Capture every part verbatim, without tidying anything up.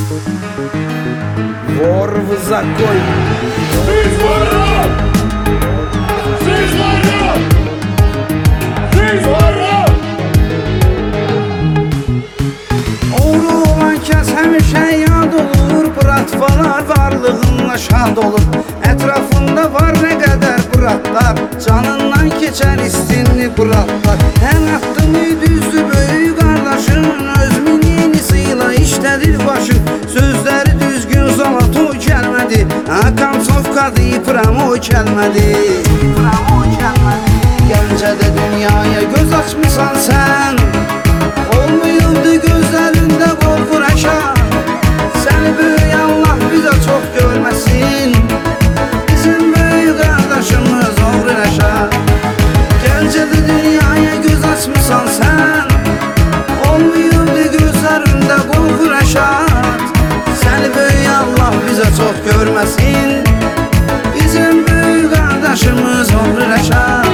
Vorvuza koy. Siz varın! Siz varın! Siz varın! Oğru olan kəs həmişə yad olur, bratvalar varlığınla şad olur. Ətrafında var nə qədər bratlar, canından keçər istinli bratlar. Hər addımı düzdür böyük qardaşın, öz minisiyla işlədir başın. Sözləri düzgün zalat o gəlmədi, Akamsovka deyipram o gəlmədi. Gəncədə dünyaya göz açmısan sən, olmayıbdı gözlərində qorxu rəşad. Səni böyük Allah bizə çox görməsin, bizim böyük qardaşımız oğru rəşad. Gəncədə dünyaya göz açmısan sən, olmayıbdı gözlərində qorxu rəşad. Səni böyük Allah bizə çox görməsin, bizim böyük qardaşımız oğru rəşad.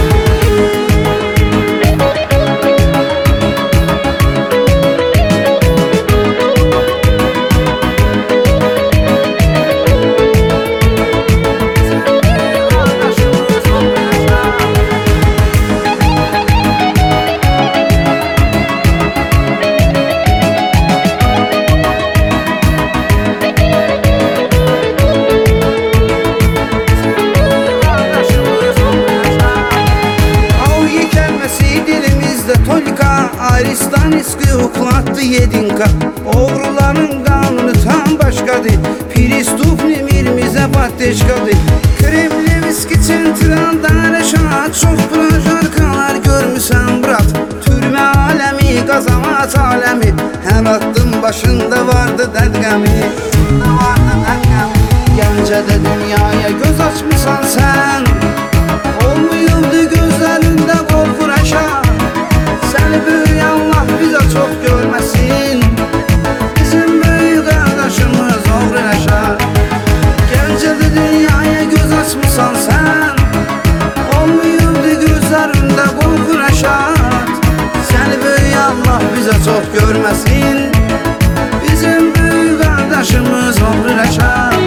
Aristaniski huklatdı yedinka, oğruların kanunu tam başkadır. Pristupni mirmize patteşkadır. Kremlevski çentraldan reşat, çok projarkalar görmüsən brat. Türme alemi, qazamat alemi, her attın başında vardı dədqəmi. Gəncədə dünyaya göz açmısan sən, olmayıbdı gözlərində qorxu rəşad. Səni böyük Allah bizə çox görməsin, bizim böyük qardaşımız oğru rəşad. Gəncədə dünyaya göz açmısan sən, olmayıbdı gözlərində qorxu rəşad. Səni böyük Allah bizə çox görməsin, bizim böyük qardaşımız oğru rəşad.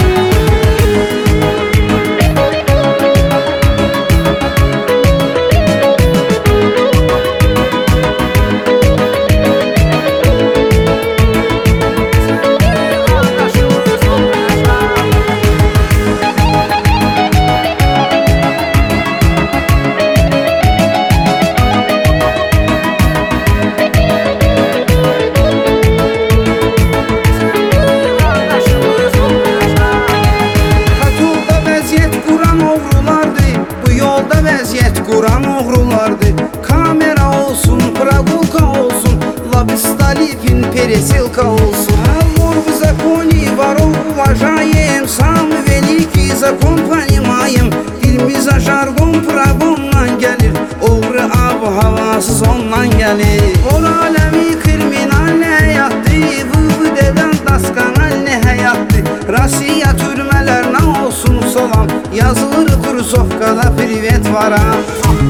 Quran oğrulardı, kamera olsun, прогулка olsun, Labistalipin пересылка olsun. Вор в законе, воров уважаем, самый великий закон понимаем. Dilimize jargon pravondan gelir, oğru ab havasız ondan gelir. Ol alemi kriminal ne hayattı, vıvıdeden daskanal ne hayattı. Rasiya türmeler ne olsun solam, yazılır Kursovkada privet varam.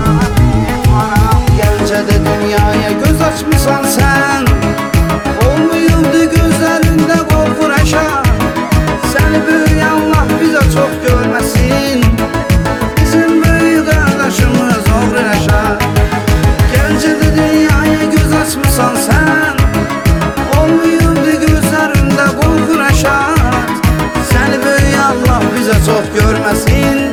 Gəncədə dünyaya göz açmısan sən, olmayıbdı gözlərində qorxu rəşad. Səni böyük Allah bizə çox görməsin, bizim böyük qardaşımız oğru rəşad. Gəncədə dünyaya göz açmısan sən, olmayıbdı gözlərində qorxu rəşad. Səni böyük Allah bizə çox görməsin,